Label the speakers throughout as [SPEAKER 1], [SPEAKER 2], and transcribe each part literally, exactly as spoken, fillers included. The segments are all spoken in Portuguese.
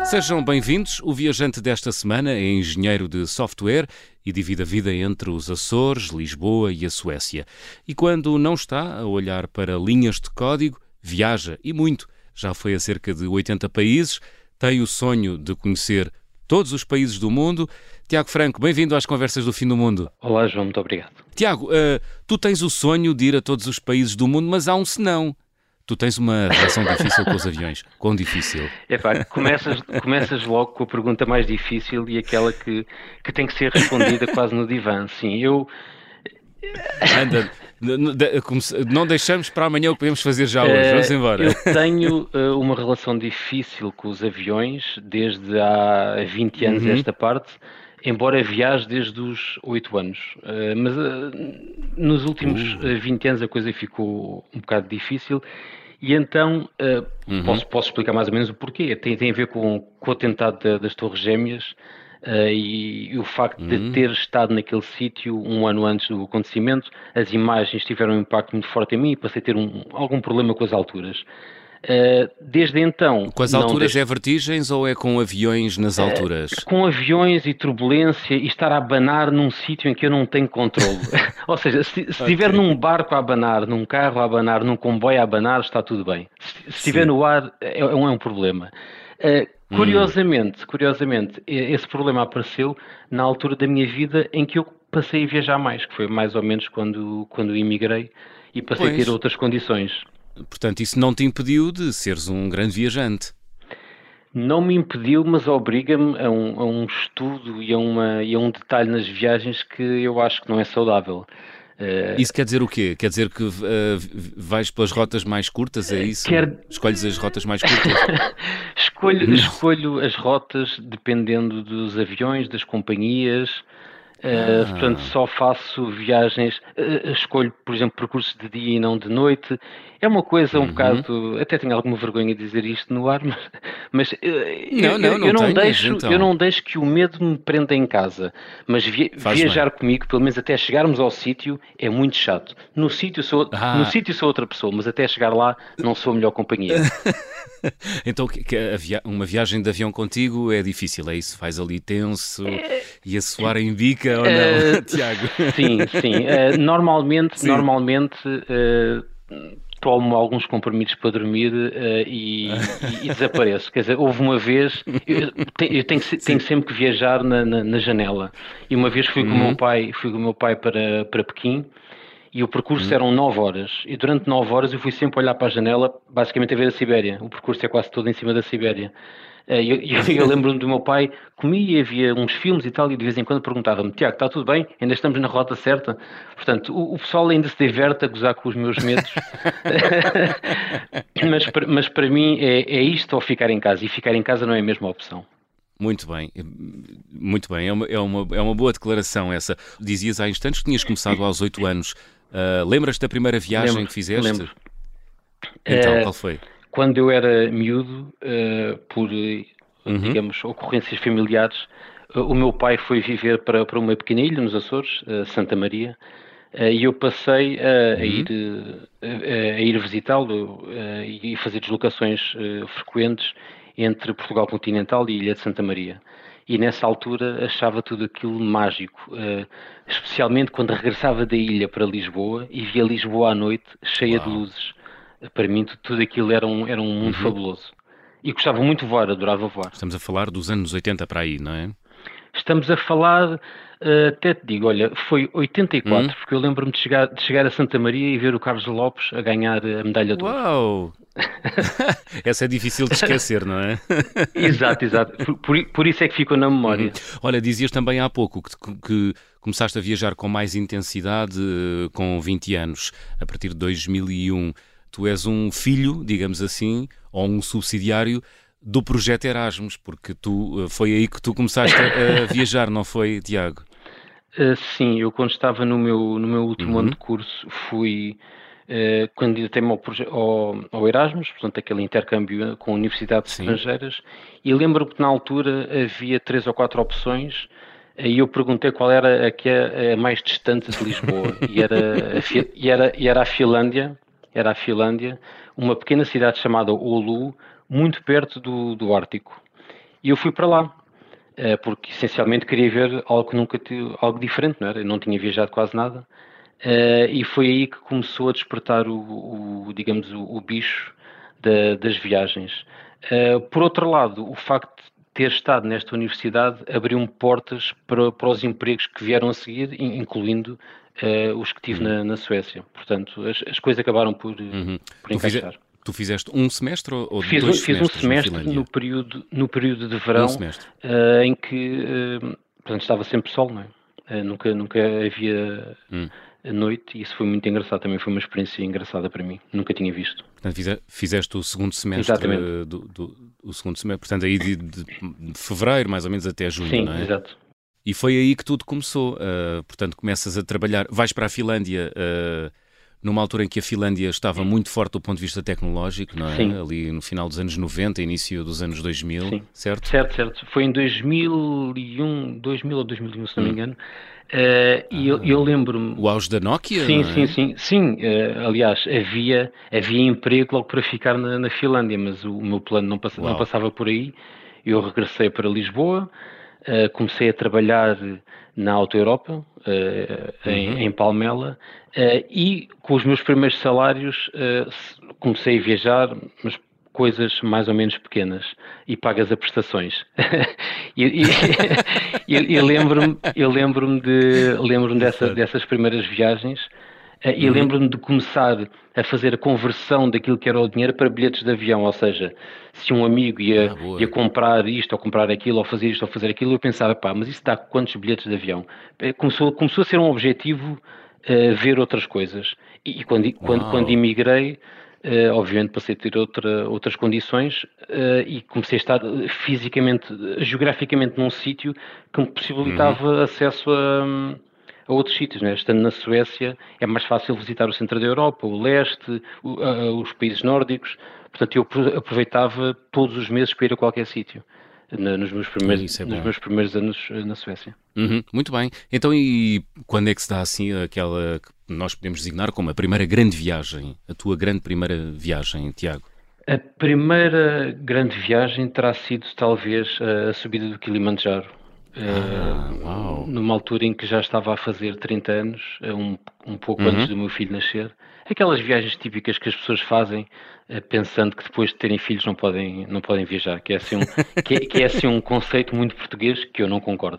[SPEAKER 1] Sejam bem-vindos. O viajante desta semana é engenheiro de software e divide a vida entre os Açores, Lisboa e a Suécia. E quando não está a olhar para linhas de código, viaja e muito. Já foi a cerca de oitenta países, tem o sonho de conhecer todos os países do mundo. Tiago Franco, bem-vindo às Conversas do Fim do Mundo.
[SPEAKER 2] Olá, João, muito obrigado.
[SPEAKER 1] Tiago, uh, tu tens o sonho de ir a todos os países do mundo, mas há um senão. Tu tens uma relação difícil com os aviões. Quão difícil?
[SPEAKER 2] É pá, começas, começas logo com a pergunta mais difícil e aquela que, que tem que ser respondida quase no divã. Sim, eu...
[SPEAKER 1] Anda, não deixamos para amanhã o que podemos fazer já hoje. Vamos embora.
[SPEAKER 2] Eu tenho uh, uma relação difícil com os aviões desde há vinte anos, uhum. esta parte, embora viaje desde os oito anos. Uh, mas uh, nos últimos uh. vinte anos a coisa ficou um bocado difícil e então uh, uhum. posso, posso explicar mais ou menos o porquê. Tem, tem a ver com, com o atentado da, das Torres Gêmeas uh, e, e o facto uhum. de ter estado naquele sítio um ano antes do acontecimento. As imagens tiveram um impacto muito forte em mim e passei a ter um, algum problema com as alturas. Uh, desde então...
[SPEAKER 1] Com as alturas deixo... é vertigens ou é com aviões nas alturas?
[SPEAKER 2] Uh, com aviões e turbulência e estar a abanar num sítio em que eu não tenho controle. Ou seja, se, se estiver okay. num barco a abanar, num carro a abanar, num comboio a abanar, está tudo bem. Se estiver no ar, é, é, um, é um problema. Uh, curiosamente, hum. curiosamente, esse problema apareceu na altura da minha vida em que eu passei a viajar mais, que foi mais ou menos quando, quando emigrei e passei pois. a ter outras condições.
[SPEAKER 1] Portanto, isso não te impediu de seres um grande viajante?
[SPEAKER 2] Não me impediu, mas obriga-me a um, a um estudo e a, uma, e a um detalhe nas viagens que eu acho que não é saudável.
[SPEAKER 1] Uh, isso quer dizer o quê? Quer dizer que uh, vais pelas rotas mais curtas, é isso?
[SPEAKER 2] Quer...
[SPEAKER 1] Escolhes as rotas mais curtas?
[SPEAKER 2] escolho, escolho as rotas dependendo dos aviões, das companhias. Uh, ah. Portanto, só faço viagens, uh, escolho, por exemplo, percursos de dia e não de noite. É uma coisa um uhum. bocado, até tenho alguma vergonha de dizer isto no ar, mas, mas uh,
[SPEAKER 1] não,
[SPEAKER 2] eu,
[SPEAKER 1] não,
[SPEAKER 2] eu,
[SPEAKER 1] não
[SPEAKER 2] eu, não
[SPEAKER 1] tenhas,
[SPEAKER 2] deixo,
[SPEAKER 1] então.
[SPEAKER 2] eu não deixo que o medo me prenda em casa, mas via, viajar bem. comigo, pelo menos até chegarmos ao sítio, é muito chato. No sítio sou, ah. no sítio sou outra pessoa, mas até chegar lá não sou a melhor companhia.
[SPEAKER 1] Então, que, que a via- uma viagem de avião contigo é difícil, é isso? Faz ali tenso é... e a suar em bica ou não, uh, Tiago?
[SPEAKER 2] Sim, sim. Uh, normalmente, sim. normalmente uh, tomo alguns comprimidos para dormir uh, e, e, e desapareço. Quer dizer, houve uma vez, eu, te, eu tenho, tenho sempre que viajar na, na, na janela. E uma vez fui uhum. com o meu pai, fui com o meu pai para, para Pequim. E o percurso hum. eram nove horas. E durante nove horas eu fui sempre olhar para a janela, basicamente a ver a Sibéria. O percurso é quase todo em cima da Sibéria. E eu, eu, eu lembro-me do meu pai, comia, havia uns filmes e tal, e de vez em quando perguntava-me: Tiago, está tudo bem? Ainda estamos na rota certa? Portanto, o, o pessoal ainda se diverte a gozar com os meus medos. mas, mas para mim é, é isto ou ficar em casa. E ficar em casa não é a mesma opção.
[SPEAKER 1] Muito bem, muito bem. É uma, é, uma, é uma boa declaração essa. Dizias há instantes que tinhas começado aos oito anos. Uh, lembras-te da primeira viagem
[SPEAKER 2] lembro,
[SPEAKER 1] que fizeste?
[SPEAKER 2] Lembro.
[SPEAKER 1] Então,
[SPEAKER 2] uh,
[SPEAKER 1] qual foi?
[SPEAKER 2] Quando eu era miúdo, uh, por, uhum. digamos, ocorrências familiares, uh, o meu pai foi viver para, para uma pequena ilha nos Açores, uh, Santa Maria, uh, e eu passei uh, uhum. a, ir, uh, a ir visitá-lo uh, e fazer deslocações uh, frequentes entre Portugal continental e a Ilha de Santa Maria. E nessa altura achava tudo aquilo mágico, uh, especialmente quando regressava da ilha para Lisboa e via Lisboa à noite cheia Uau. de luzes. Para mim tudo aquilo era um, era um mundo uhum. fabuloso. E gostava muito de voar, adorava voar.
[SPEAKER 1] Estamos a falar dos anos oitenta para aí, não é?
[SPEAKER 2] Estamos a falar, uh, até te digo, olha, foi oitenta e quatro, hum? porque eu lembro-me de chegar, de chegar a Santa Maria e ver o Carlos Lopes a ganhar a medalha de ouro.
[SPEAKER 1] Uau! Essa é difícil de esquecer, não é?
[SPEAKER 2] Exato, exato. Por, por isso é que ficou na memória.
[SPEAKER 1] Uhum. Olha, dizias também há pouco que, que começaste a viajar com mais intensidade com vinte anos, a partir de dois mil e um. Tu és um filho, digamos assim, ou um subsidiário do projeto Erasmus, porque tu, foi aí que tu começaste a, a viajar, não foi, Tiago?
[SPEAKER 2] Uh, sim, eu quando estava no meu, no meu último uhum. ano de curso fui... Uh, candidatei-me ao, ao, ao Erasmus, portanto aquele intercâmbio com universidades Sim. estrangeiras, e lembro-me que na altura havia três ou quatro opções e eu perguntei qual era a que é a mais distante de Lisboa e era a, e era, e era a Finlândia, era a Finlândia, uma pequena cidade chamada Oulu, muito perto do, do Ártico. E eu fui para lá, uh, porque essencialmente queria ver algo que nunca tive, algo diferente, não era? Eu não tinha viajado quase nada. Uh, e foi aí que começou a despertar o, o digamos, o, o bicho da, das viagens. Uh, por outro lado, o facto de ter estado nesta universidade abriu-me portas para, para os empregos que vieram a seguir, incluindo uh, os que tive uhum. na, na Suécia. Portanto, as, as coisas acabaram por,
[SPEAKER 1] uhum.
[SPEAKER 2] por encaixar.
[SPEAKER 1] Tu, fize, tu fizeste um semestre ou
[SPEAKER 2] fiz,
[SPEAKER 1] dois
[SPEAKER 2] fiz
[SPEAKER 1] semestres
[SPEAKER 2] um semestre no período, no período de verão, um uh, em que uh, portanto, estava sempre sol, não é? Uh, nunca, nunca havia... Hum. a noite, e isso foi muito engraçado, também foi uma experiência engraçada para mim, nunca tinha visto.
[SPEAKER 1] Portanto, fizeste o segundo semestre, do, do, o segundo semestre, portanto aí de, de, de fevereiro mais ou menos até junho,
[SPEAKER 2] Sim,
[SPEAKER 1] não é?
[SPEAKER 2] Exato.
[SPEAKER 1] E foi aí que tudo começou, uh, portanto começas a trabalhar, vais para a Finlândia uh, numa altura em que a Finlândia estava muito forte do ponto de vista tecnológico, não é?
[SPEAKER 2] Sim.
[SPEAKER 1] Ali no final dos anos noventa, início dos anos dois mil,
[SPEAKER 2] Sim.
[SPEAKER 1] certo?
[SPEAKER 2] Certo, certo. Foi em dois mil e um, dois mil ou dois mil e um, se não hum. me engano. Uh, e ah, eu, eu lembro-me...
[SPEAKER 1] O auge da Nokia?
[SPEAKER 2] Sim,
[SPEAKER 1] não é?
[SPEAKER 2] sim, sim. Sim, uh, aliás, havia, havia emprego logo para ficar na, na Finlândia, mas o, o meu plano não, pass não passava por aí. Eu regressei para Lisboa, uh, comecei a trabalhar na Auto Europa, uh, uhum. em, em Palmela, uh, e com os meus primeiros salários uh, comecei a viajar, mas coisas mais ou menos pequenas, e pagas a prestações. e, e, eu lembro-me eu lembro-me de, lembro-me dessa, dessas primeiras viagens, uh, e uhum. lembro-me de começar a fazer a conversão daquilo que era o dinheiro para bilhetes de avião, ou seja, se um amigo ia, ah, ia comprar isto, ou comprar aquilo, ou fazer isto, ou fazer aquilo, eu pensava, pá, mas isso dá quantos bilhetes de avião? Começou, começou a ser um objetivo uh, ver outras coisas. E, e quando, quando, quando emigrei, Uh, obviamente passei a ter outra, outras condições uh, e comecei a estar fisicamente, geograficamente num sítio que me possibilitava uhum. acesso a, a outros sítios, né? Estando na Suécia é mais fácil visitar o centro da Europa, o leste, o, uh, os países nórdicos, portanto eu aproveitava todos os meses para ir a qualquer sítio. Nos meus primeiros, é nos meus primeiros anos na Suécia.
[SPEAKER 1] Uhum, muito bem. Então, e quando é que se dá assim aquela que nós podemos designar como a primeira grande viagem, a tua grande primeira viagem, Tiago?
[SPEAKER 2] A primeira grande viagem terá sido talvez a subida do Kilimanjaro.
[SPEAKER 1] Ah, uh, uau.
[SPEAKER 2] Numa altura em que já estava a fazer trinta anos, um, um pouco uhum. antes do meu filho nascer. Aquelas viagens típicas que as pessoas fazem uh, pensando que depois de terem filhos não podem, não podem viajar, que é, assim um, que, é, que é assim um conceito muito português que eu não concordo.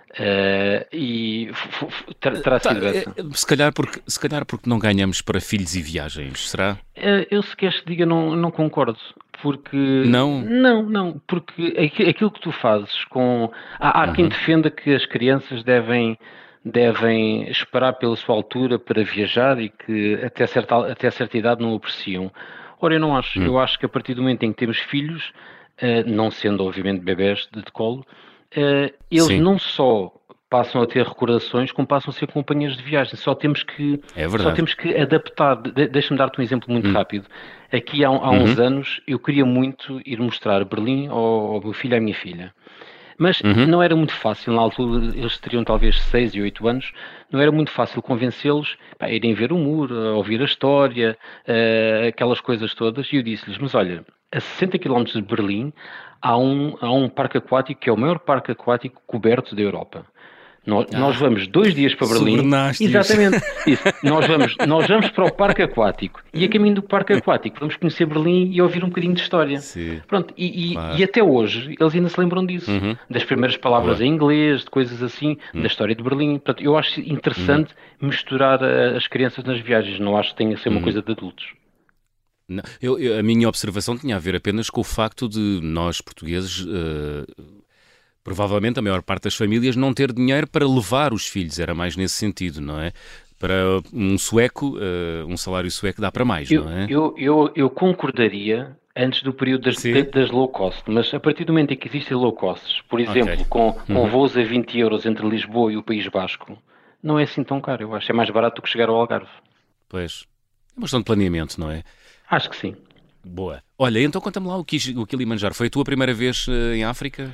[SPEAKER 2] Uh, e terá sido
[SPEAKER 1] tá,
[SPEAKER 2] essa.
[SPEAKER 1] Se calhar, porque, se calhar porque não ganhamos para filhos e viagens, será?
[SPEAKER 2] Uh, eu se queres que diga não, não concordo. Porque...
[SPEAKER 1] Não?
[SPEAKER 2] Não, não. Porque aquilo que tu fazes com... Há, há uhum. quem defenda que as crianças devem, devem esperar pela sua altura para viajar e que até certa, até certa idade não o apreciam. Ora, eu não acho. Uhum. Eu acho que a partir do momento em que temos filhos, uh, não sendo obviamente bebés de, de colo, uh, eles Sim. não só passam a ter recordações, como passam a ser companheiros de viagem. Só temos que,
[SPEAKER 1] é
[SPEAKER 2] só temos que adaptar. De, deixa-me dar-te um exemplo muito hum. rápido. Aqui há, há uns uhum. anos eu queria muito ir mostrar Berlim ao, ao meu filho e à minha filha. Mas uhum. não era muito fácil, na altura eles teriam talvez seis e oito anos, não era muito fácil convencê-los a irem ver o muro, a ouvir a história, uh, aquelas coisas todas. E eu disse-lhes, mas olha, a sessenta quilómetros de Berlim há um, há um parque aquático que é o maior parque aquático coberto da Europa. Nós, ah, nós vamos dois dias para Berlim. Exatamente. Isso. Nós, vamos, nós vamos para o parque aquático e a caminho do parque aquático vamos conhecer Berlim e ouvir um bocadinho de história.
[SPEAKER 1] Sim,
[SPEAKER 2] Pronto, e,
[SPEAKER 1] claro.
[SPEAKER 2] e, e até hoje eles ainda se lembram disso.
[SPEAKER 1] Uhum.
[SPEAKER 2] Das primeiras palavras Boa. Em inglês, de coisas assim, uhum. da história de Berlim. Portanto, eu acho interessante uhum. misturar a, as crianças nas viagens. Não acho que tenha que ser uma uhum. coisa de adultos.
[SPEAKER 1] Não, eu, eu, a minha observação tinha a ver apenas com o facto de nós, portugueses... Uh, provavelmente a maior parte das famílias não ter dinheiro para levar os filhos, era mais nesse sentido, não é? Para um sueco, uh, um salário sueco dá para mais,
[SPEAKER 2] eu,
[SPEAKER 1] não é?
[SPEAKER 2] Eu, eu, eu concordaria antes do período das, das low cost, mas a partir do momento em que existem low costs, por exemplo, okay. com, com uhum. voos a vinte euros entre Lisboa e o País Basco, não é assim tão caro, eu acho. É mais barato do que chegar ao Algarve.
[SPEAKER 1] Pois. É uma questão de planeamento, não é?
[SPEAKER 2] Acho que sim.
[SPEAKER 1] Boa. Olha, então conta-me lá o, o Kilimanjaro. Foi a tua primeira vez uh, em África?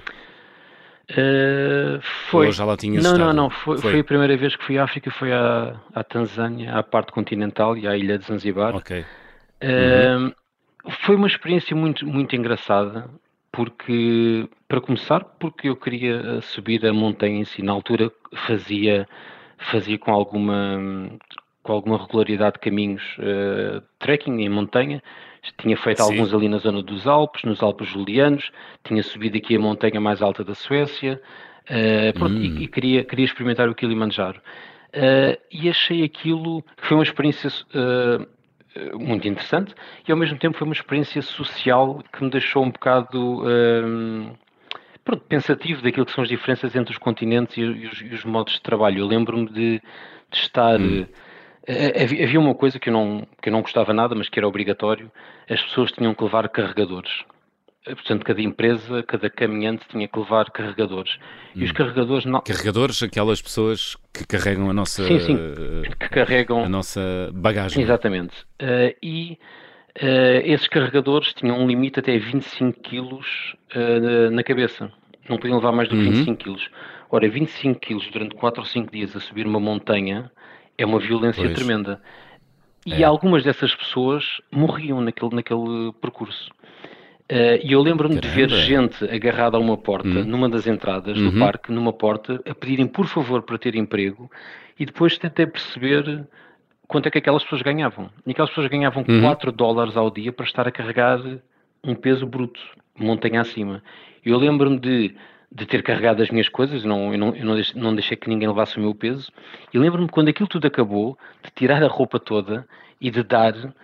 [SPEAKER 2] Uh, foi.
[SPEAKER 1] Ou já lá tinhas
[SPEAKER 2] não,
[SPEAKER 1] estado?
[SPEAKER 2] não, não. Foi, foi. foi a primeira vez que fui à África, foi à, à Tanzânia, à parte continental e à ilha de Zanzibar.
[SPEAKER 1] Ok.
[SPEAKER 2] Uh, uhum. Foi uma experiência muito, muito engraçada. porque, para começar, porque eu queria subir a montanha em si. Na altura fazia, fazia com alguma, com alguma regularidade caminhos uh, trekking em montanha. Tinha feito
[SPEAKER 1] Sim.
[SPEAKER 2] alguns ali na zona dos Alpes, nos Alpes Julianos, tinha subido aqui a montanha mais alta da Suécia, uh, pronto,
[SPEAKER 1] Hum.
[SPEAKER 2] e, e queria, queria experimentar o Kilimanjaro. Uh, e achei aquilo que foi uma experiência uh, muito interessante e ao mesmo tempo foi uma experiência social que me deixou um bocado uh, pronto, pensativo daquilo que são as diferenças entre os continentes e, e, os, e os modos de trabalho. Eu lembro-me de, de estar...
[SPEAKER 1] Hum.
[SPEAKER 2] Uh, havia uma coisa que eu, não, que eu não gostava nada, mas que era obrigatório. As pessoas tinham que levar carregadores. Portanto, cada empresa, cada caminhante tinha que levar carregadores.
[SPEAKER 1] Hum.
[SPEAKER 2] E os carregadores... Não...
[SPEAKER 1] Carregadores, aquelas pessoas que carregam a nossa...
[SPEAKER 2] Sim, sim, que carregam...
[SPEAKER 1] a nossa bagagem.
[SPEAKER 2] Exatamente. Uh, e uh, esses carregadores tinham um limite até vinte e cinco quilos uh, na cabeça. Não podiam levar mais do que
[SPEAKER 1] Uhum.
[SPEAKER 2] vinte e cinco quilos. Ora, vinte e cinco quilos durante quatro ou cinco dias a subir uma montanha é uma violência
[SPEAKER 1] Pois.
[SPEAKER 2] tremenda. E
[SPEAKER 1] É.
[SPEAKER 2] algumas dessas pessoas morriam naquele, naquele percurso. Uh, e eu lembro-me de ver
[SPEAKER 1] Caramba.
[SPEAKER 2] gente agarrada a uma porta,
[SPEAKER 1] Uhum.
[SPEAKER 2] numa das entradas
[SPEAKER 1] Uhum.
[SPEAKER 2] do parque, numa porta, a pedirem por favor para ter emprego, e depois tentei perceber quanto é que aquelas pessoas ganhavam. E aquelas pessoas ganhavam
[SPEAKER 1] Uhum.
[SPEAKER 2] quatro dólares ao dia para estar a carregar um peso bruto, montanha acima. Eu lembro-me de, de ter carregado as minhas coisas, não, eu, não, eu não, deixei, não deixei que ninguém levasse o meu peso, e lembro-me quando aquilo tudo acabou, de tirar a roupa toda e de dar uh,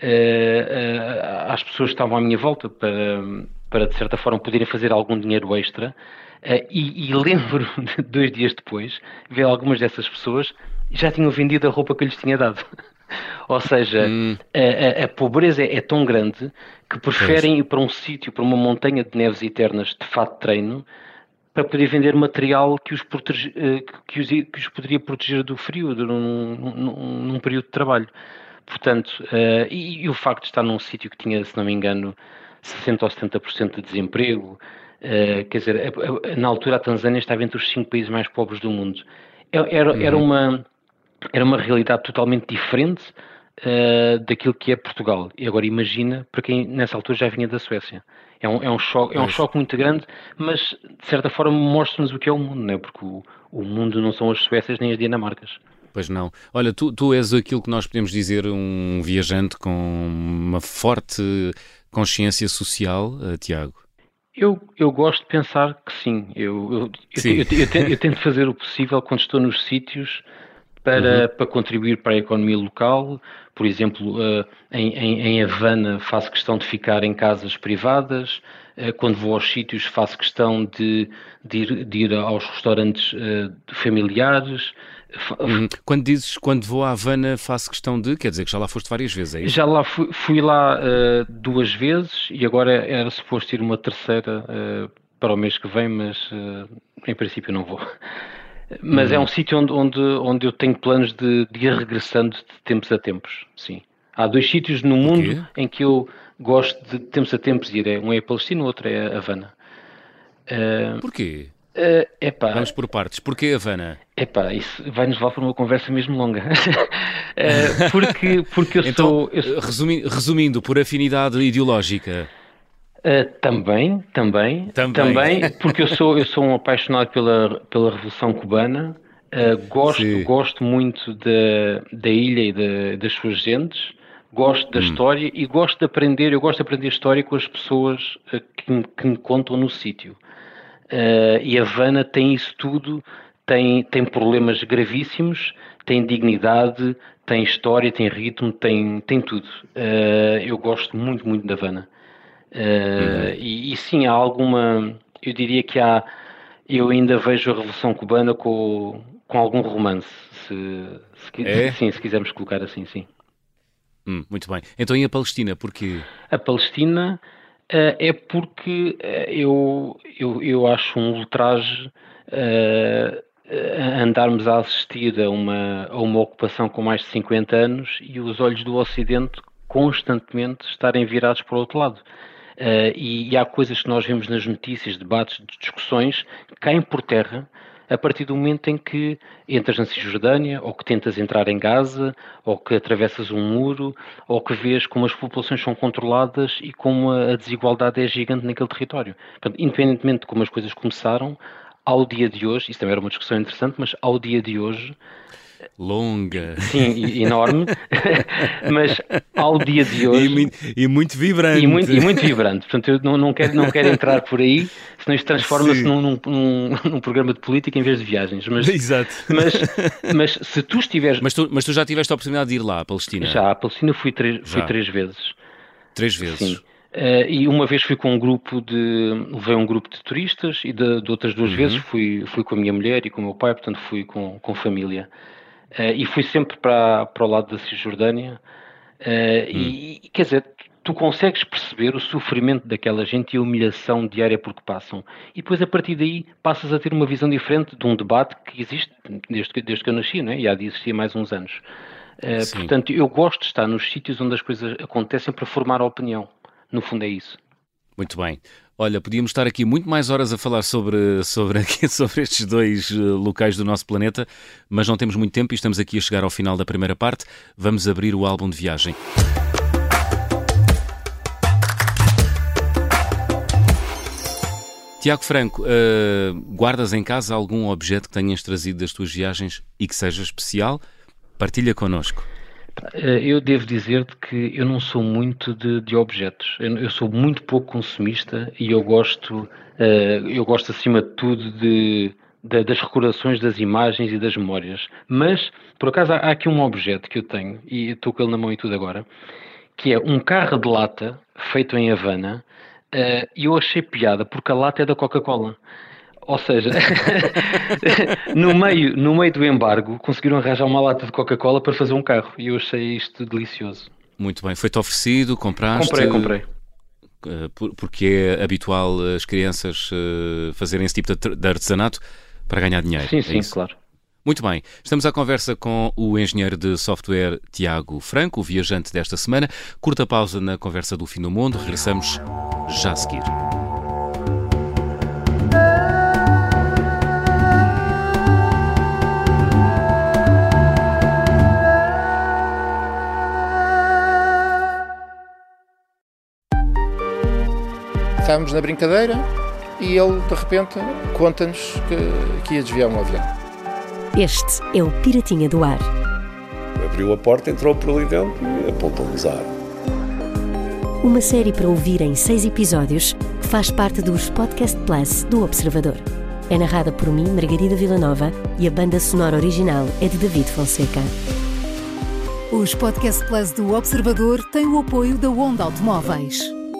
[SPEAKER 2] uh, às pessoas que estavam à minha volta para, para de certa forma, poderem fazer algum dinheiro extra. Uh, e, e lembro-me, de, dois dias depois, ver algumas dessas pessoas já tinham vendido a roupa que eu lhes tinha dado. Ou seja,
[SPEAKER 1] Hum.
[SPEAKER 2] a, a, a pobreza é, é tão grande que preferem ir para um sítio, para uma montanha de neves eternas de fato de treino, para poder vender material que os, protege, que os, que os poderia proteger do frio de, num, num, num período de trabalho. Portanto, uh, e, e o facto de estar num sítio que tinha, se não me engano, sessenta ou setenta por cento de desemprego, uh, quer dizer, a, a, na altura a Tanzânia estava entre os cinco países mais pobres do mundo. Era,
[SPEAKER 1] Uhum.
[SPEAKER 2] era, uma, era uma realidade totalmente diferente uh, daquilo que é Portugal. E agora imagina para quem nessa altura já vinha da Suécia. É um, é um, choque, é um choque muito grande, mas de certa forma mostra-nos o que é o mundo, não é? Porque o, o mundo não são as Suécias nem as Dinamarcas.
[SPEAKER 1] Pois não. Olha, tu, tu és aquilo que nós podemos dizer um viajante com uma forte consciência social, uh, Tiago?
[SPEAKER 2] Eu, eu gosto de pensar que sim. Eu, eu,
[SPEAKER 1] sim.
[SPEAKER 2] eu, eu, eu, tento, eu tento fazer o possível quando estou nos sítios para, uhum. para contribuir para a economia local. Por exemplo, uh, em, em, em Havana faço questão de ficar em casas privadas. Uh, quando vou aos sítios faço questão de, de, ir, de ir aos restaurantes uh, familiares.
[SPEAKER 1] Uhum. Quando dizes, quando vou à Havana faço questão de, quer dizer que já lá foste várias vezes, é isso?
[SPEAKER 2] Já lá fui, fui lá uh, duas vezes e agora era suposto ir uma terceira uh, para o mês que vem, mas uh, em princípio não vou. Mas uhum. é um sítio onde, onde, onde eu tenho planos de, de ir regressando de tempos a tempos, sim. Há dois sítios no mundo em que eu gosto de, de tempos a tempos ir. Um é a Palestina, o outro é a Havana.
[SPEAKER 1] Uh, Porquê?
[SPEAKER 2] Uh, epá,
[SPEAKER 1] Vamos por partes. Porquê Havana?
[SPEAKER 2] Epá, isso vai-nos levar para uma conversa mesmo longa. uh, porque, porque eu
[SPEAKER 1] então,
[SPEAKER 2] sou... Eu...
[SPEAKER 1] Resumi, resumindo, por afinidade ideológica...
[SPEAKER 2] Uh, também, também,
[SPEAKER 1] também,
[SPEAKER 2] também, porque eu sou, eu sou um apaixonado pela, pela Revolução Cubana, uh, gosto, gosto muito da, da ilha e da, das suas gentes, gosto da hum. história e gosto de aprender, eu gosto de aprender história com as pessoas uh, que, que me contam no sítio. Uh, e a Havana tem isso tudo, tem, tem problemas gravíssimos, tem dignidade, tem história, tem ritmo, tem, tem tudo. Uh, eu gosto muito, muito da Havana. Uh, uhum. e, e sim, há alguma, eu diria que há, eu ainda vejo a Revolução Cubana com, com algum romance, se, se,
[SPEAKER 1] é?
[SPEAKER 2] sim, se quisermos colocar assim, sim.
[SPEAKER 1] Hum, muito bem. Então e a Palestina, porquê?
[SPEAKER 2] A Palestina uh, é porque uh, eu, eu, eu acho um ultraje uh, andarmos a assistir a uma, a uma ocupação com mais de cinquenta anos e os olhos do Ocidente constantemente estarem virados para o outro lado. Uh, e, e há coisas que nós vemos nas notícias, debates, discussões, que caem por terra a partir do momento em que entras na Cisjordânia, ou que tentas entrar em Gaza, ou que atravessas um muro, ou que vês como as populações são controladas e como a desigualdade é gigante naquele território. Portanto, independentemente de como as coisas começaram, ao dia de hoje, isso também era uma discussão interessante, mas ao dia de hoje...
[SPEAKER 1] Longa.
[SPEAKER 2] Sim, enorme, mas ao dia de hoje...
[SPEAKER 1] E, muito, e muito vibrante.
[SPEAKER 2] E muito, e muito vibrante. Portanto, eu não, não, quero, não quero entrar por aí, senão isto transforma-se num, num, num, num programa de política em vez de viagens. Mas,
[SPEAKER 1] Exato.
[SPEAKER 2] Mas, mas se tu estiveres...
[SPEAKER 1] Mas tu, mas tu já tiveste a oportunidade de ir lá, à Palestina?
[SPEAKER 2] Já, à Palestina fui três, fui três vezes.
[SPEAKER 1] Três vezes?
[SPEAKER 2] Sim. Uh, e uma vez fui com um grupo de... Levei um grupo de turistas e de, de outras duas uhum. vezes fui, fui com a minha mulher e com o meu pai, portanto fui com, com família. Uh, e fui sempre para, para o lado da Cisjordânia. Uh, hum. E, quer dizer, tu consegues perceber o sofrimento daquela gente e a humilhação diária por que passam. E depois, a partir daí, passas a ter uma visão diferente de um debate que existe desde que, desde que eu nasci, não é? E há de existir mais uns anos. Uh, portanto, eu gosto de estar nos sítios onde as coisas acontecem para formar a opinião. No fundo é isso.
[SPEAKER 1] Muito bem. Olha, podíamos estar aqui muito mais horas a falar sobre, sobre, aqui, sobre estes dois uh, locais do nosso planeta, mas não temos muito tempo e estamos aqui a chegar ao final da primeira parte. Vamos abrir o álbum de viagem. Tiago Franco, uh, guardas em casa algum objeto que tenhas trazido das tuas viagens e que seja especial? Partilha connosco.
[SPEAKER 2] Eu devo dizer-te que eu não sou muito de, de objetos. Eu, eu sou muito pouco consumista e eu gosto, uh, eu gosto acima de tudo de, de, das recordações, das imagens e das memórias. Mas, por acaso, há, há aqui um objeto que eu tenho, e estou com ele na mão e tudo agora, que é um carro de lata feito em Havana, uh, e eu achei piada porque a lata é da Coca-Cola. Ou seja, no, meio, no meio do embargo, conseguiram arranjar uma lata de Coca-Cola para fazer um carro. E eu achei isto delicioso.
[SPEAKER 1] Muito bem. Foi-te oferecido? Compraste?
[SPEAKER 2] Comprei, comprei.
[SPEAKER 1] Porque é habitual as crianças fazerem esse tipo de artesanato para ganhar dinheiro.
[SPEAKER 2] Sim,
[SPEAKER 1] é
[SPEAKER 2] sim,
[SPEAKER 1] isso?
[SPEAKER 2] claro.
[SPEAKER 1] Muito bem. Estamos à conversa com o engenheiro de software Tiago Franco, o viajante desta semana. Curta pausa na conversa do Fim do Mundo. Regressamos já a seguir.
[SPEAKER 3] Estávamos na brincadeira e ele, de repente, conta-nos que, que ia desviar um avião.
[SPEAKER 4] Este é o Piratinha do Ar.
[SPEAKER 5] Abriu a porta, entrou por ali dentro e apontou-nos ar.
[SPEAKER 4] Uma série para ouvir em seis episódios que faz parte dos Podcast Plus do Observador. É narrada por mim, Margarida Villanova, e a banda sonora original é de David Fonseca.
[SPEAKER 6] Os Podcast Plus do Observador têm o apoio da Onda Automóveis.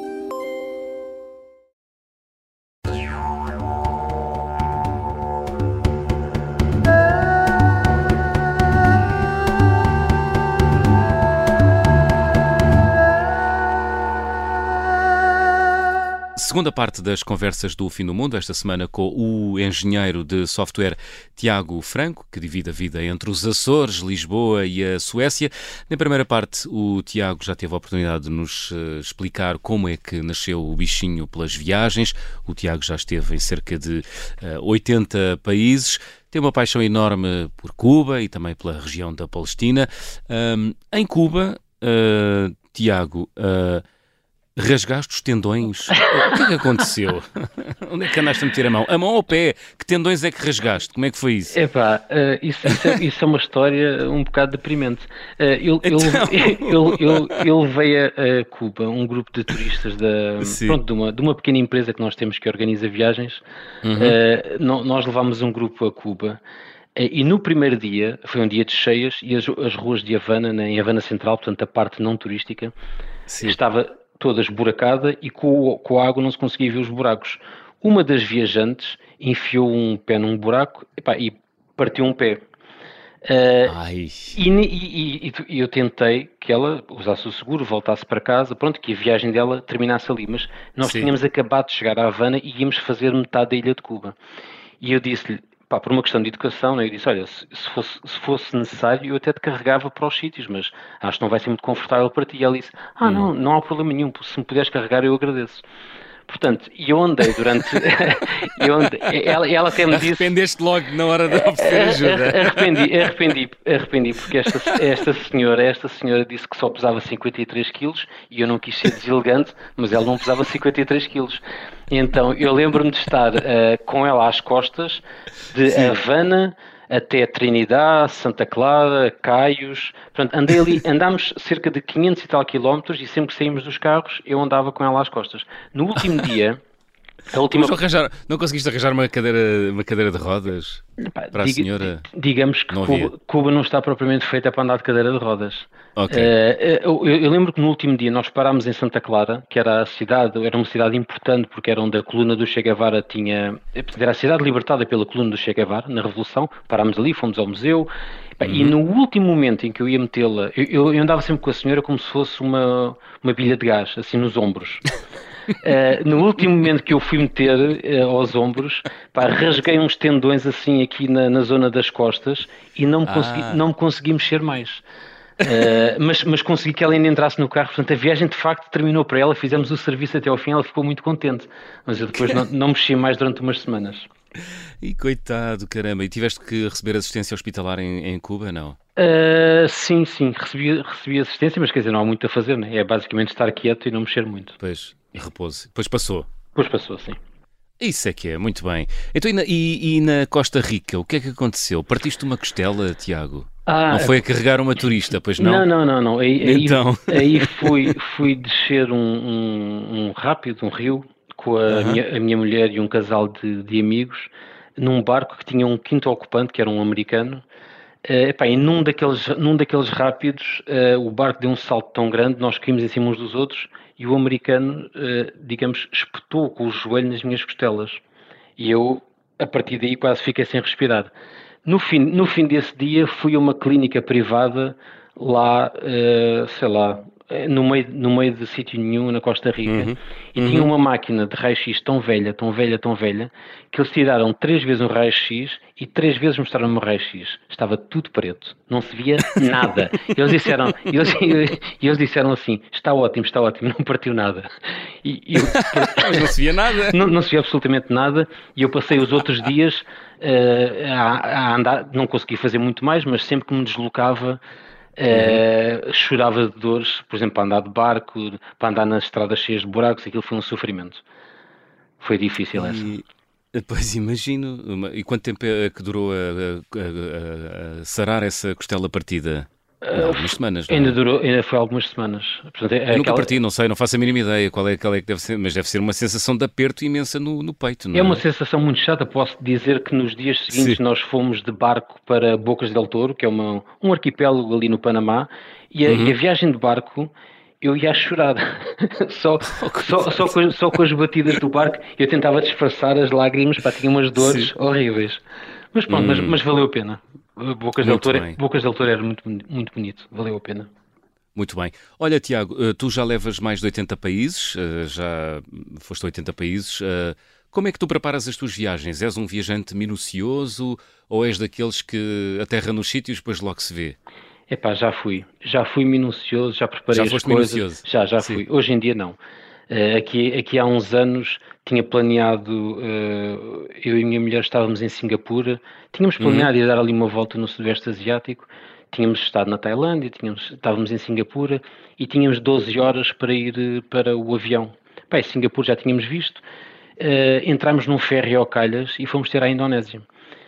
[SPEAKER 1] Segunda parte das conversas do Fim do Mundo, esta semana com o engenheiro de software Tiago Franco, que divide a vida entre os Açores, Lisboa e a Suécia. Na primeira parte, o Tiago já teve a oportunidade de nos uh, explicar como é que nasceu o bichinho pelas viagens. O Tiago já esteve em cerca de uh, oitenta países. Tem uma paixão enorme por Cuba e também pela região da Palestina. Um, em Cuba, uh, Tiago... Uh, rasgaste os tendões? O que é que aconteceu? Onde é que andaste a meter a mão? A mão ou o pé? Que tendões é que rasgaste? Como é que foi isso?
[SPEAKER 2] Epá, uh, isso, isso, é, isso é uma história um bocado deprimente. Uh, eu,
[SPEAKER 1] então...
[SPEAKER 2] eu, eu, eu, eu levei a, a Cuba, um grupo de turistas da, pronto, de, uma, de uma pequena empresa que nós temos que organiza viagens. Uhum. Uh, no, nós levámos um grupo a Cuba. E no primeiro dia, foi um dia de cheias, e as, as ruas de Havana, em Havana Central, portanto a parte não turística, Sim. estava toda esburacada e com, com a água não se conseguia ver os buracos. Uma das viajantes enfiou um pé num buraco epá, e partiu um pé. Uh, e, e, e, e eu tentei que ela usasse o seguro, voltasse para casa, pronto, que a viagem dela terminasse ali, mas nós Sim. tínhamos acabado de chegar à Havana e íamos fazer metade da ilha de Cuba. E eu disse-lhe, pá, por uma questão de educação, né, eu disse, olha, se, se, fosse, se fosse necessário, eu até te carregava para os sítios, mas acho que não vai ser muito confortável para ti. E ela disse, ah, hum. não, não há problema nenhum, se me puderes carregar eu agradeço. Portanto, eu andei durante... eu andei, ela, ela até me disse...
[SPEAKER 1] Arrependeste logo na hora de oferecer ajuda.
[SPEAKER 2] Arrependi, arrependi, arrependi, porque esta, esta, senhora, esta senhora disse que só pesava cinquenta e três quilos e eu não quis ser deselegante, mas ela não pesava cinquenta e três quilos. Então, eu lembro-me de estar uh, com ela às costas de Sim. Havana até Trinidade, Santa Clara, Caios. Portanto, andei ali, andámos cerca de quinhentos e tal quilómetros e sempre que saímos dos carros eu andava com ela às costas. No último dia... A última...
[SPEAKER 1] Mas arranjar, não conseguiste arranjar uma cadeira, uma cadeira de rodas Pá, para a diga, senhora?
[SPEAKER 2] Digamos que não Cuba, Cuba não está propriamente feita para andar de cadeira de rodas.
[SPEAKER 1] Okay.
[SPEAKER 2] Uh, eu, eu lembro que no último dia nós parámos em Santa Clara, que era a cidade, era uma cidade importante porque era onde a coluna do Che Guevara tinha... Era a cidade libertada pela coluna do Che Guevara na Revolução. Parámos ali, fomos ao museu. Uhum. E no último momento em que eu ia metê-la, eu, eu andava sempre com a senhora como se fosse uma, uma bilha de gás, assim nos ombros. Uh, no último momento que eu fui meter uh, aos ombros, pá, rasguei uns tendões assim aqui na, na zona das costas e não me, consegui,
[SPEAKER 1] ah.
[SPEAKER 2] não me consegui mexer mais. Uh, mas, mas consegui que ela ainda entrasse no carro. Portanto, a viagem de facto terminou para ela, fizemos o serviço até ao fim, ela ficou muito contente. Mas eu depois não, não mexi mais durante umas semanas.
[SPEAKER 1] E coitado, caramba, e tiveste que receber assistência hospitalar em, em Cuba, não?
[SPEAKER 2] Uh, sim, sim, recebi, recebi assistência, mas quer dizer, não há muito a fazer, né? É basicamente estar quieto e não mexer muito.
[SPEAKER 1] Pois. E repouso. Depois passou.
[SPEAKER 2] Depois passou, sim.
[SPEAKER 1] Isso é que é, muito bem. Então, e na, e, e na Costa Rica, o que é que aconteceu? Partiste uma costela, Tiago?
[SPEAKER 2] Ah,
[SPEAKER 1] não foi a carregar uma turista, pois não?
[SPEAKER 2] Não, não, não. não. Aí,
[SPEAKER 1] então...
[SPEAKER 2] aí, aí fui, fui descer um, um, um rápido, um rio, com a, uh-huh. minha, a minha mulher e um casal de, de amigos, num barco que tinha um quinto ocupante, que era um americano. Uh, epá, e num daqueles, num daqueles rápidos, uh, o barco deu um salto tão grande, nós caímos em cima uns dos outros e o americano, uh, digamos, espetou com o joelho nas minhas costelas. E eu, a partir daí, quase fiquei sem respirar. No fim, no fim desse dia, fui a uma clínica privada lá, uh, sei lá, no meio, no meio de sítio nenhum, na Costa Rica,
[SPEAKER 1] uhum.
[SPEAKER 2] e
[SPEAKER 1] uhum.
[SPEAKER 2] tinha uma máquina de raio-x tão velha, tão velha, tão velha, que eles tiraram três vezes um raio-x e três vezes mostraram-me um raio-x. Estava tudo preto, não se via nada. Eles disseram, eles, eles disseram assim, está ótimo, está ótimo, não partiu nada. E, e eu,
[SPEAKER 1] Mas não se via nada.
[SPEAKER 2] Não, não se via absolutamente nada, e eu passei os outros dias uh, a, a andar, não consegui fazer muito mais, mas sempre que me deslocava, Uh, chorava de dores, por exemplo, para andar de barco, para andar nas estradas cheias de buracos, aquilo foi um sofrimento. Foi difícil
[SPEAKER 1] e,
[SPEAKER 2] essa.
[SPEAKER 1] Pois imagino. E quanto tempo é que durou a, a, a, a sarar essa costela partida? Uh, algumas semanas, não é?
[SPEAKER 2] Ainda durou, ainda foi algumas semanas. Portanto, é
[SPEAKER 1] eu nunca
[SPEAKER 2] aquela...
[SPEAKER 1] parti, não sei, não faço a mínima ideia qual é, qual é que deve ser, mas deve ser uma sensação de aperto imensa no, no peito, não é?
[SPEAKER 2] É uma sensação muito chata. Posso dizer que nos dias seguintes Sim. nós fomos de barco para Bocas del Toro, que é uma, um arquipélago ali no Panamá, e a, uhum. e a viagem de barco eu ia a chorar. só, só, só, com, só com as batidas do barco eu tentava disfarçar as lágrimas, pá, tinha umas dores Sim. horríveis. Mas pronto, hum. mas, mas valeu a pena. Bocas del Toro, Bocas del Toro era muito, muito bonito, valeu a pena.
[SPEAKER 1] Muito bem. Olha, Tiago, tu já levas mais de oitenta países, já foste a oitenta países. Como é que tu preparas as tuas viagens? És um viajante minucioso ou és daqueles que aterra nos sítios e depois logo se vê?
[SPEAKER 2] Epá, já fui. Já fui minucioso, já preparei
[SPEAKER 1] já
[SPEAKER 2] as
[SPEAKER 1] foste
[SPEAKER 2] coisas.
[SPEAKER 1] Minucioso.
[SPEAKER 2] Já, já
[SPEAKER 1] Sim.
[SPEAKER 2] fui. Hoje em dia não. Uh, aqui, aqui há uns anos tinha planeado, uh, eu e a minha mulher estávamos em Singapura, tínhamos planeado uhum. ir dar ali uma volta no Sudeste Asiático, tínhamos estado na Tailândia, tínhamos, estávamos em Singapura e tínhamos doze horas para ir para o avião. Bem, Singapura já tínhamos visto, uh, entramos num ferry ao Calhas e fomos ter à Indonésia.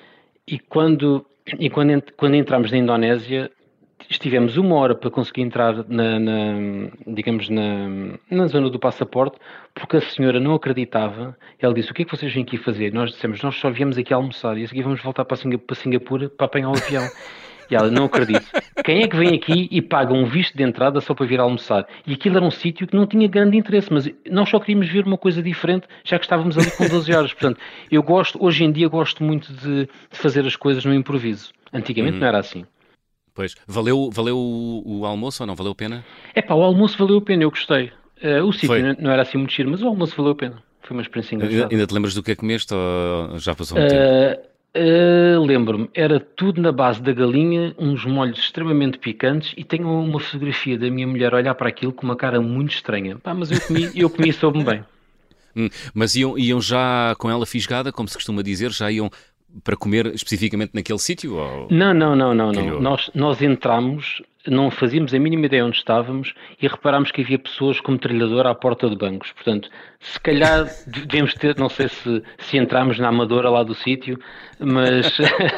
[SPEAKER 2] E quando, e quando, quando entramos na Indonésia, estivemos uma hora para conseguir entrar na, na, digamos, na, na zona do passaporte, porque a senhora não acreditava. Ela disse, o que é que vocês vêm aqui fazer? Nós dissemos, nós só viemos aqui almoçar e a seguir vamos voltar para Singapura, para, Singapura, para apanhar o avião. E ela, não acredito. Quem é que vem aqui e paga um visto de entrada só para vir almoçar? E aquilo era um sítio que não tinha grande interesse, mas nós só queríamos ver uma coisa diferente, já que estávamos ali com doze horas. Portanto, eu gosto, hoje em dia gosto muito de, de fazer as coisas no improviso. Antigamente uhum. não era assim.
[SPEAKER 1] Pois, valeu, valeu o, o almoço ou não? Valeu a pena?
[SPEAKER 2] É pá, o almoço valeu a pena, eu gostei. Uh, o sítio não, não era assim muito giro, mas o almoço valeu a pena. Foi uma experiência engraçada.
[SPEAKER 1] Ainda, ainda te lembras do que é que comeste ou já passou um uh, tempo?
[SPEAKER 2] Uh, lembro-me, era tudo na base da galinha, uns molhos extremamente picantes e tenho uma fotografia da minha mulher olhar para aquilo com uma cara muito estranha. Pá, mas eu comi, eu comi e soube-me bem.
[SPEAKER 1] Hum, mas iam, iam já com ela fisgada, como se costuma dizer, já iam para comer especificamente naquele sítio? Ou...
[SPEAKER 2] Não, não, não, não, não. Nós, nós entramos, não fazíamos a mínima ideia onde estávamos e reparámos que havia pessoas como trilhador à porta de bancos. Portanto, se calhar devemos ter, não sei se, se entramos na amadora lá do sítio, mas,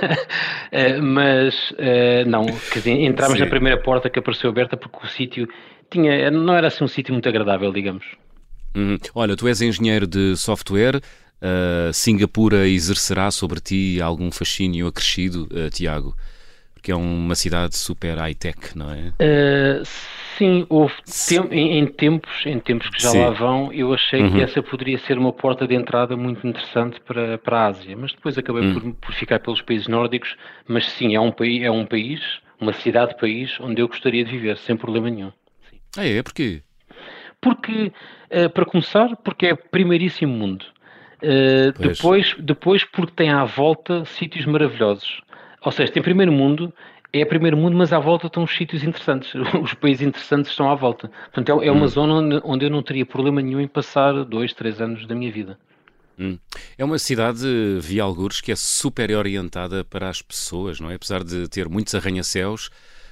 [SPEAKER 2] mas não, quer dizer, entramos Sim. na primeira porta que apareceu aberta porque o sítio tinha, não era assim um sítio muito agradável, digamos.
[SPEAKER 1] Hum. Olha, tu és engenheiro de software. Uh, Singapura exercerá sobre ti algum fascínio acrescido, uh, Tiago? Porque é uma cidade super high-tech, não é?
[SPEAKER 2] Uh, sim, houve tem, em, em, tempos, em tempos que já sim. lá vão, eu achei uhum. que essa poderia ser uma porta de entrada muito interessante para, para a Ásia, mas depois acabei uhum. por, por ficar pelos países nórdicos. Mas sim, é um, país, é um país, uma cidade-país, onde eu gostaria de viver, sem problema nenhum. Sim.
[SPEAKER 1] Ah, é? Porquê?
[SPEAKER 2] Porque, uh, para começar, porque é primeiríssimo mundo. Uh, depois, depois porque tem à volta sítios maravilhosos. Ou seja, tem primeiro mundo, é primeiro mundo, mas à volta estão os sítios interessantes. Os países interessantes estão à volta. Portanto, é, é uma hum. zona onde, onde eu não teria problema nenhum em passar dois, três anos da minha vida.
[SPEAKER 1] Hum. É uma cidade, vi algures, que é super orientada para as pessoas, não é? Apesar de ter muitos arranha-céus,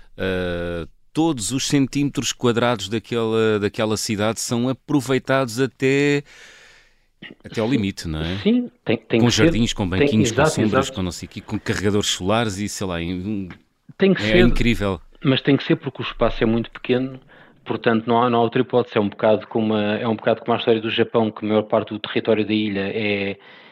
[SPEAKER 1] uh, todos os centímetros quadrados daquela, daquela cidade são aproveitados até... Até ao limite, não é?
[SPEAKER 2] Sim, tem, tem
[SPEAKER 1] com
[SPEAKER 2] que
[SPEAKER 1] jardins,
[SPEAKER 2] ser,
[SPEAKER 1] com banquinhos,
[SPEAKER 2] tem,
[SPEAKER 1] com
[SPEAKER 2] exato,
[SPEAKER 1] sombras,
[SPEAKER 2] exato.
[SPEAKER 1] com não sei o quê, com carregadores solares e sei lá,
[SPEAKER 2] tem que
[SPEAKER 1] é
[SPEAKER 2] ser,
[SPEAKER 1] incrível.
[SPEAKER 2] Mas tem que ser porque o espaço é muito pequeno, portanto não há, não há outra hipótese. É um bocado como a, é um bocado como a história do Japão, que a maior parte do território da ilha é,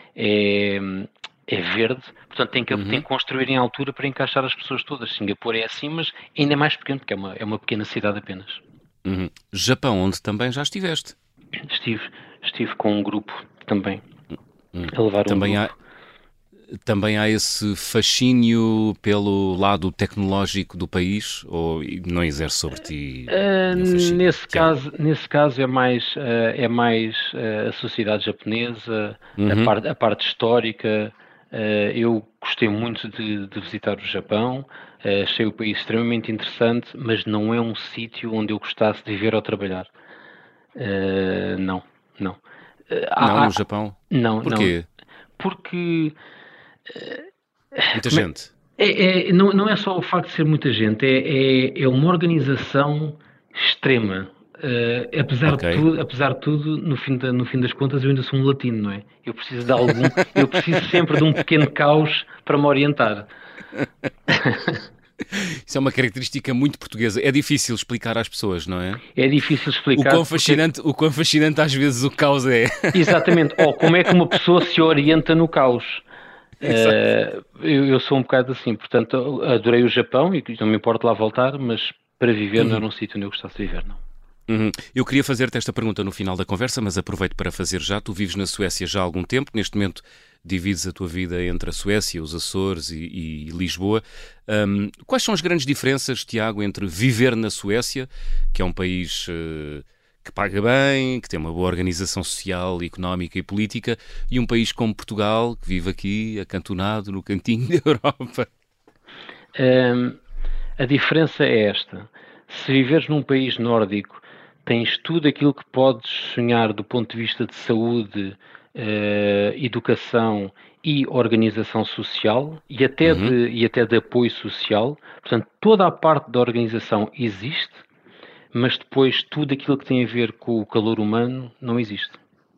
[SPEAKER 2] é, é verde, portanto tem que, uhum. tem que construir em altura para encaixar as pessoas todas. Singapura é assim, mas ainda é mais pequeno, porque é uma, é uma pequena cidade apenas.
[SPEAKER 1] Uhum. Japão, onde também já estiveste?
[SPEAKER 2] Estive, estive com um grupo também. A levar
[SPEAKER 1] também,
[SPEAKER 2] um
[SPEAKER 1] há, também há esse fascínio pelo lado tecnológico do país, ou não exerce sobre ti?
[SPEAKER 2] Uh, nesse, caso, nesse caso é mais, uh, é mais uh, a sociedade japonesa, uhum. a, parte, a parte histórica. Uh, eu gostei muito de, de visitar o Japão, uh, achei o país extremamente interessante, mas não é um sítio onde eu gostasse de viver ou trabalhar. Uh, não, não.
[SPEAKER 1] Não, no Japão?
[SPEAKER 2] Não,
[SPEAKER 1] Porquê?
[SPEAKER 2] Não, porque...
[SPEAKER 1] Muita gente?
[SPEAKER 2] É, é, não, não é só o facto de ser muita gente, é, é, é uma organização extrema. Uh, apesar, okay. de tudo, apesar de tudo, no fim, da, no fim das contas, eu ainda sou um latino, não é? Eu preciso de algum... eu preciso sempre de um pequeno caos para me orientar.
[SPEAKER 1] Isso é uma característica muito portuguesa. É difícil explicar às pessoas, não é?
[SPEAKER 2] É difícil explicar.
[SPEAKER 1] O quão fascinante, porque... o quão fascinante às vezes o caos é.
[SPEAKER 2] Exatamente. Ou como é que uma pessoa se orienta no caos. Uh, eu, eu sou um bocado assim. Portanto, adorei o Japão e não me importa lá voltar, mas para viver uhum. não era um sítio onde eu gostasse de viver, não.
[SPEAKER 1] Uhum. Eu queria fazer-te esta pergunta no final da conversa, mas aproveito para fazer já. Tu vives na Suécia já há algum tempo. Neste momento divides a tua vida entre a Suécia, os Açores e, e Lisboa. Um, quais são as grandes diferenças, Tiago, entre viver na Suécia, que é um país uh, que paga bem, que tem uma boa organização social, económica e política, e um país como Portugal, que vive aqui, acantonado no cantinho da Europa?
[SPEAKER 2] Um, a diferença é esta. Se viveres num país nórdico, tens tudo aquilo que podes sonhar do ponto de vista de saúde, Uh, educação e organização social e até, uhum. de, e até de apoio social. Portanto, toda a parte da organização existe, mas depois tudo aquilo que tem a ver com o calor humano não existe.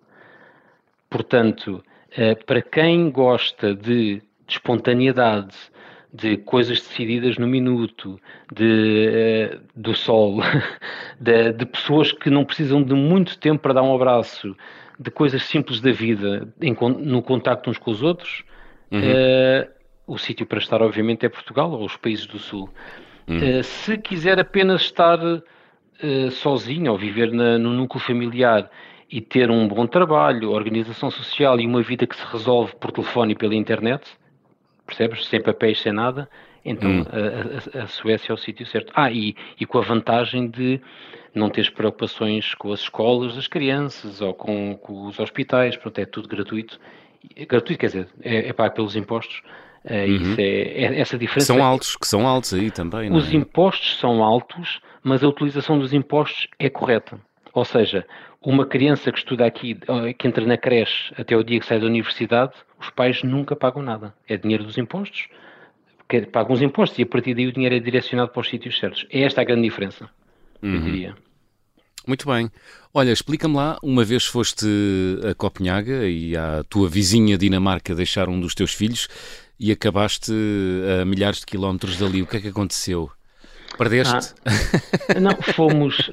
[SPEAKER 2] Portanto, uh, para quem gosta de, de espontaneidade, de coisas decididas no minuto, de, uh, do sol, de, de pessoas que não precisam de muito tempo para dar um abraço, de coisas simples da vida em, no contacto uns com os outros, uhum. uh, o sítio para estar obviamente é Portugal ou os países do Sul. Uhum. Uh, se quiser apenas estar uh, sozinho ou viver na, no núcleo familiar e ter um bom trabalho, organização social e uma vida que se resolve por telefone e pela internet, percebes? Sem papéis, sem nada, então uhum. a, a, a Suécia é o sítio certo. Ah, e, e com a vantagem de não teres preocupações com as escolas das crianças ou com, com os hospitais, pronto, é tudo gratuito. Gratuito, quer dizer, é, é pago pelos impostos. Uh, uhum. Isso é, é, essa diferença.
[SPEAKER 1] São altos, que são altos aí também, não é?
[SPEAKER 2] Os impostos são altos, mas a utilização dos impostos é correta. Ou seja, uma criança que estuda aqui, que entra na creche até o dia que sai da universidade, os pais nunca pagam nada. É dinheiro dos impostos, que pagam os impostos e a partir daí o dinheiro é direcionado para os sítios certos. É esta a grande diferença, uhum. eu diria.
[SPEAKER 1] Muito bem. Olha, explica-me lá, uma vez foste a Copenhaga e à tua vizinha Dinamarca deixar um dos teus filhos e acabaste a milhares de quilómetros dali. O que é que aconteceu? Perdeste?
[SPEAKER 2] Ah, não, fomos,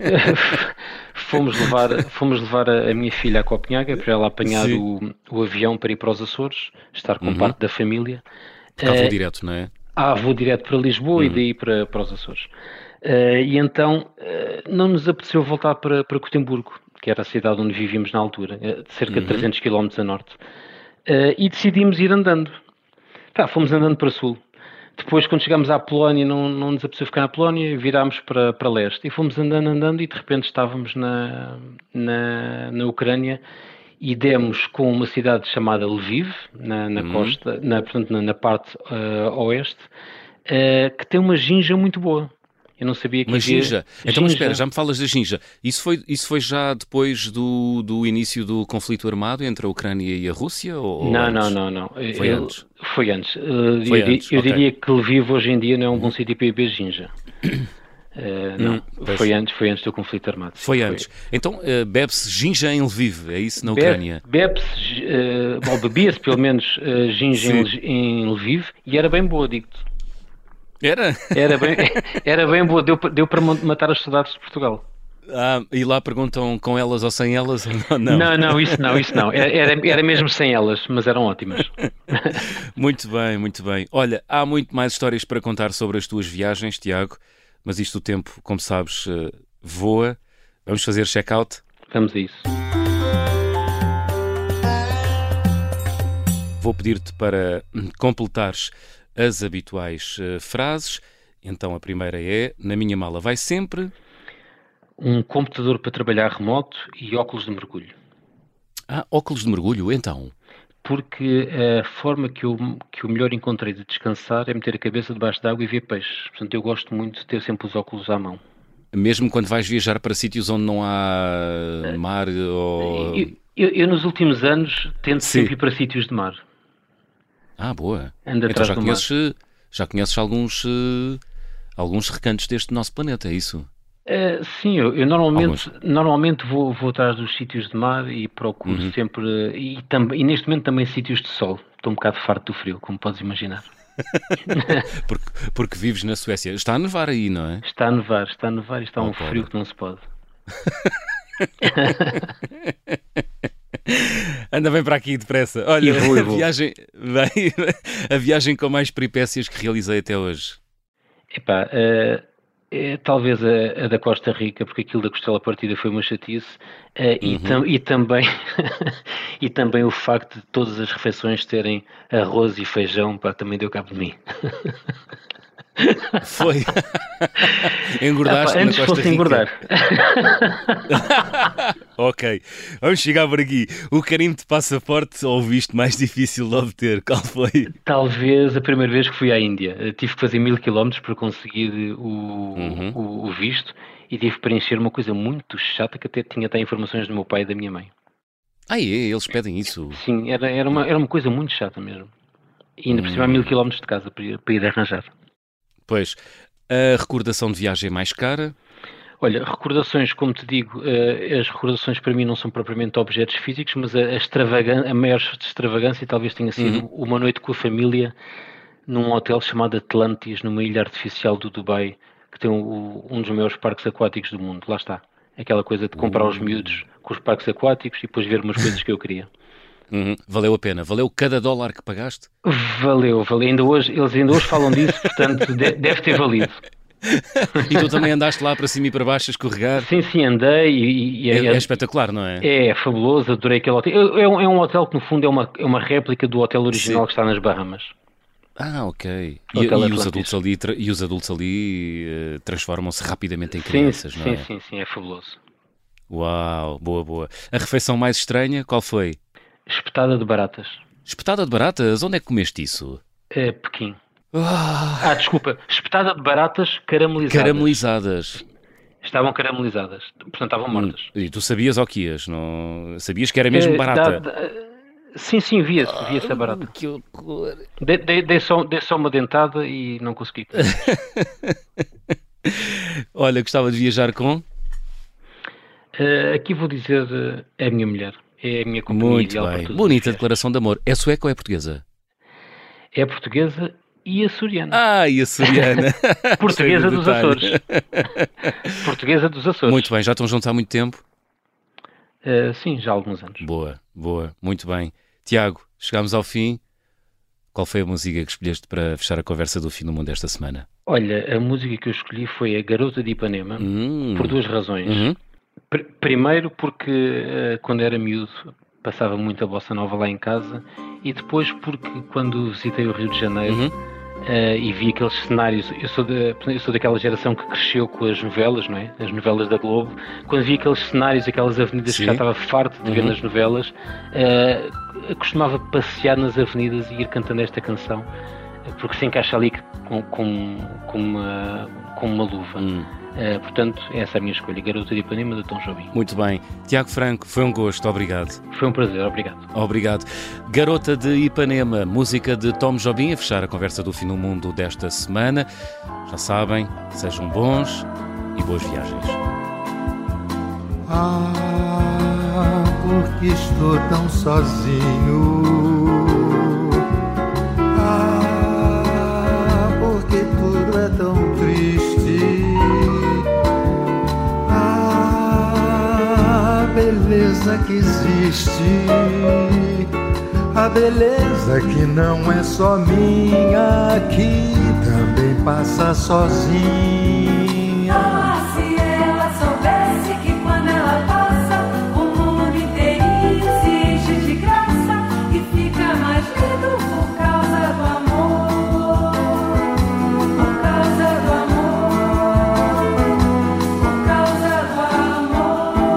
[SPEAKER 2] fomos, levar, fomos levar a minha filha a Copenhaga para ela apanhar o, o avião para ir para os Açores, estar com uhum. parte da família.
[SPEAKER 1] Porque há voo uh, direto, não é?
[SPEAKER 2] Há voo direto para Lisboa uhum. e daí para, para os Açores. Uh, e então uh, não nos apeteceu voltar para, para Gotemburgo, que era a cidade onde vivíamos na altura, de cerca uhum. de trezentos quilómetros a norte. Uh, e decidimos ir andando. Tá, fomos andando para sul. Depois, quando chegámos à Polónia, não, não nos apeteceu ficar na Polónia, virámos para, para leste. E fomos andando, andando e de repente estávamos na, na, na Ucrânia e demos com uma cidade chamada Lviv, na, na uhum. costa, na, portanto, na, na parte uh, oeste, uh, que tem uma ginja muito boa. Eu não sabia que
[SPEAKER 1] Uma
[SPEAKER 2] havia...
[SPEAKER 1] ginja. Então, mas espera, já me falas da ginja. Isso foi, isso foi já depois do, do início do conflito armado entre a Ucrânia e a Rússia? Ou
[SPEAKER 2] não,
[SPEAKER 1] antes?
[SPEAKER 2] não, não, não.
[SPEAKER 1] Foi
[SPEAKER 2] eu,
[SPEAKER 1] antes?
[SPEAKER 2] Foi antes. Uh,
[SPEAKER 1] foi
[SPEAKER 2] eu
[SPEAKER 1] antes.
[SPEAKER 2] eu
[SPEAKER 1] okay.
[SPEAKER 2] diria que Lviv hoje em dia não é um bom sítio para ir beber ginja. Uh, não, hum, foi, antes, foi antes do conflito armado.
[SPEAKER 1] Foi antes. Foi. Então uh, bebe-se ginja em Lviv, é isso na
[SPEAKER 2] Bebe,
[SPEAKER 1] Ucrânia?
[SPEAKER 2] Bebe-se, uh, bom, bebia-se pelo menos uh, ginja em, em Lviv e era bem boa, digo-te.
[SPEAKER 1] Era?
[SPEAKER 2] Era bem, era bem boa, deu, deu para matar as saudades de Portugal.
[SPEAKER 1] Ah, e lá perguntam com elas ou sem elas? Não,
[SPEAKER 2] não, não, isso não, isso não. Era, era mesmo sem elas, mas eram ótimas.
[SPEAKER 1] Muito bem, muito bem. Olha, há muito mais histórias para contar sobre as tuas viagens, Tiago, mas isto o tempo, como sabes, voa. Vamos fazer check-out?
[SPEAKER 2] Vamos a isso.
[SPEAKER 1] Vou pedir-te para completares as habituais uh, frases. Então a primeira é: na minha mala vai sempre
[SPEAKER 2] um computador para trabalhar remoto e óculos de mergulho.
[SPEAKER 1] Ah, óculos de mergulho, então?
[SPEAKER 2] Porque a forma que eu, que eu melhor encontrei de descansar é meter a cabeça debaixo d'água e ver peixes. Portanto, eu gosto muito de ter sempre os óculos à mão.
[SPEAKER 1] Mesmo quando vais viajar para sítios onde não há mar ou...
[SPEAKER 2] Eu, eu, eu nos últimos anos tento
[SPEAKER 1] Sim.
[SPEAKER 2] sempre ir para sítios de mar.
[SPEAKER 1] Ah, boa.
[SPEAKER 2] Anda
[SPEAKER 1] então
[SPEAKER 2] atrás
[SPEAKER 1] já
[SPEAKER 2] do
[SPEAKER 1] conheces,
[SPEAKER 2] mar.
[SPEAKER 1] já conheces alguns, uh, alguns recantos deste nosso planeta, é isso?
[SPEAKER 2] Uh, sim, eu, eu normalmente, normalmente vou, vou atrás dos sítios de mar e procuro
[SPEAKER 1] uhum.
[SPEAKER 2] sempre, e, tam, e neste momento também sítios de sol. Estou um bocado farto do frio, como podes imaginar.
[SPEAKER 1] porque, porque vives na Suécia. Está a nevar aí, não é?
[SPEAKER 2] Está a nevar, está a nevar e está
[SPEAKER 1] oh,
[SPEAKER 2] um
[SPEAKER 1] pobre.
[SPEAKER 2] frio que não se pode.
[SPEAKER 1] Anda bem para aqui depressa. Olha,
[SPEAKER 2] eu vou, eu vou.
[SPEAKER 1] A, viagem, bem, a viagem com mais peripécias que realizei até hoje.
[SPEAKER 2] Epá, uh, é, talvez a, a da Costa Rica, porque aquilo da costela partida foi uma chatice, uh, uhum. e, tam, e, também, e também o facto de todas as refeições terem arroz e feijão, pá, também deu cabo de mim.
[SPEAKER 1] Foi. Engordaste
[SPEAKER 2] ah, pá, antes
[SPEAKER 1] na Costa
[SPEAKER 2] fosse
[SPEAKER 1] Rica.
[SPEAKER 2] Engordar.
[SPEAKER 1] Ok, vamos chegar por aqui. O carimbo de passaporte ou o visto mais difícil de obter? Qual foi?
[SPEAKER 2] Talvez a primeira vez que fui à Índia. Tive que fazer mil quilómetros para conseguir o,
[SPEAKER 1] uhum.
[SPEAKER 2] o, o visto e tive que preencher uma coisa muito chata que até tinha até informações do meu pai e da minha mãe.
[SPEAKER 1] Ah, é? Eles pedem isso?
[SPEAKER 2] Sim, era, era, uma, era uma coisa muito chata mesmo. E ainda hum. por cima há mil quilómetros de casa para ir, para ir arranjar.
[SPEAKER 1] Pois, a recordação de viagem mais cara?
[SPEAKER 2] Olha, recordações, como te digo, uh, as recordações para mim não são propriamente objetos físicos, mas a, a, extravagan- a maior extravagância talvez tenha sido uhum. uma noite com a família num hotel chamado Atlantis, numa ilha artificial do Dubai, que tem um, um dos maiores parques aquáticos do mundo. Lá está. Aquela coisa de comprar uhum. os miúdos com os parques aquáticos e depois ver umas coisas que eu queria.
[SPEAKER 1] Uhum. Valeu a pena? Valeu cada dólar que pagaste?
[SPEAKER 2] Valeu, valeu. Ainda hoje, eles ainda hoje falam disso, portanto de, deve ter valido.
[SPEAKER 1] E tu também andaste lá para cima e para baixo a escorregar?
[SPEAKER 2] Sim, sim, andei. E, e,
[SPEAKER 1] é,
[SPEAKER 2] é,
[SPEAKER 1] é espetacular, não é?
[SPEAKER 2] É, é fabuloso, adorei aquele hotel. É, é, um, é um hotel que no fundo é uma, é uma réplica do hotel original sim. que está nas Bahamas.
[SPEAKER 1] Ah, ok. E, e, os adultos ali, e os adultos ali uh, transformam-se rapidamente em crianças,
[SPEAKER 2] sim,
[SPEAKER 1] não
[SPEAKER 2] sim,
[SPEAKER 1] é?
[SPEAKER 2] Sim, sim, sim, é fabuloso.
[SPEAKER 1] Uau, boa, boa. A refeição mais estranha, qual foi?
[SPEAKER 2] Espetada de baratas.
[SPEAKER 1] Espetada de baratas? Onde é que comeste isso?
[SPEAKER 2] É Pequim.
[SPEAKER 1] Ah,
[SPEAKER 2] ah desculpa. Espetada de baratas caramelizadas.
[SPEAKER 1] Caramelizadas.
[SPEAKER 2] Estavam caramelizadas, portanto estavam mortas.
[SPEAKER 1] Hum, e tu sabias ao que ias? Não... Sabias que era mesmo barata?
[SPEAKER 2] Da, da, sim, sim, via-se, via-se a barata.
[SPEAKER 1] Que horror.
[SPEAKER 2] Dei, dei, dei, só, dei só uma dentada e não consegui.
[SPEAKER 1] Olha, gostava de viajar com?
[SPEAKER 2] Uh, aqui vou dizer uh, é a minha mulher. É a minha companhia
[SPEAKER 1] Muito
[SPEAKER 2] ideal
[SPEAKER 1] bem.
[SPEAKER 2] para tudo.
[SPEAKER 1] Bonita declaração de amor. É sueca ou é portuguesa?
[SPEAKER 2] É portuguesa e açoriana.
[SPEAKER 1] Ah, e açoriana.
[SPEAKER 2] Portuguesa dos Açores. Portuguesa dos Açores.
[SPEAKER 1] Muito bem. Já estão juntos há muito tempo?
[SPEAKER 2] Uh, sim, já há alguns anos.
[SPEAKER 1] Boa, boa. Muito bem. Tiago, chegámos ao fim. Qual foi a música que escolheste para fechar a conversa do Fim do Mundo esta semana?
[SPEAKER 2] Olha, a música que eu escolhi foi a Garota de Ipanema,
[SPEAKER 1] hum.
[SPEAKER 2] por duas razões.
[SPEAKER 1] Uhum.
[SPEAKER 2] Pr- primeiro porque uh, quando era miúdo passava muita bossa nova lá em casa, e depois porque quando visitei o Rio de Janeiro
[SPEAKER 1] uhum.
[SPEAKER 2] uh, e vi aqueles cenários, eu sou, de, eu sou daquela geração que cresceu com as novelas, não é? As novelas da Globo. Quando vi aqueles cenários, aquelas avenidas Sim. que já estava farto de uhum. ver nas novelas, uh, costumava passear nas avenidas e ir cantando esta canção, porque se encaixa ali com, com, com, uma, com uma luva. Hum. Uh, portanto, essa é a minha escolha, Garota de Ipanema, de Tom Jobim.
[SPEAKER 1] Muito bem. Tiago Franco, foi um gosto, obrigado.
[SPEAKER 2] Foi um prazer, obrigado.
[SPEAKER 1] Obrigado. Garota de Ipanema, música de Tom Jobim, a fechar a conversa do Fim do Mundo desta semana. Já sabem, sejam bons e boas viagens.
[SPEAKER 7] Ah, porque estou tão sozinho. Ah, porque tudo é tão triste. A beleza que existe, a beleza que não é só minha, que também passa sozinha.
[SPEAKER 8] Ah, se ela soubesse que quando ela passa, o mundo inteirinho se enche de graça e fica mais lindo por causa do amor, por causa do amor, por causa do amor.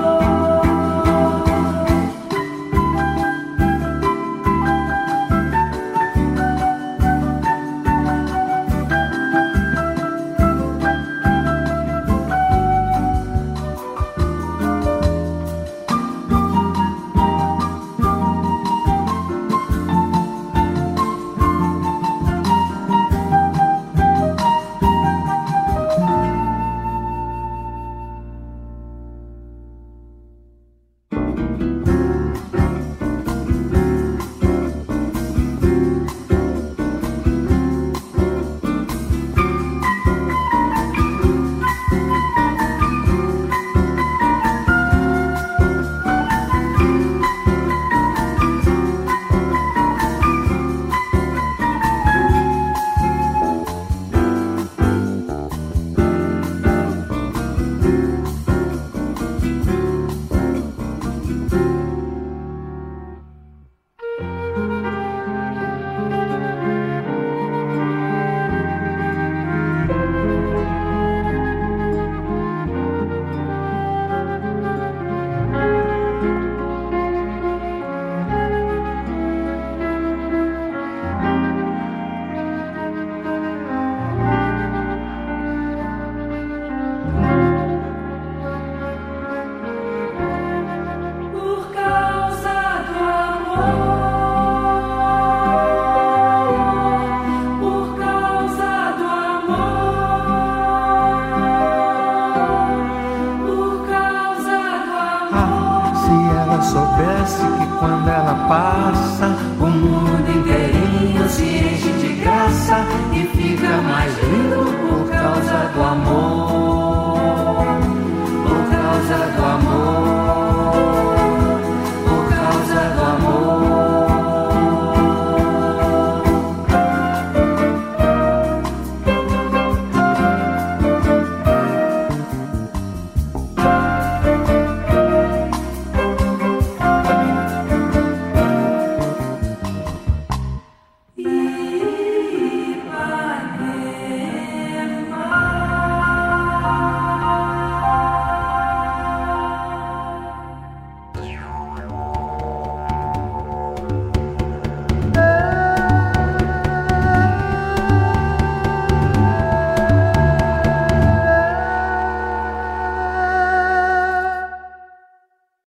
[SPEAKER 7] Soubesse que quando ela passa, o mundo inteirinho se enche de graça e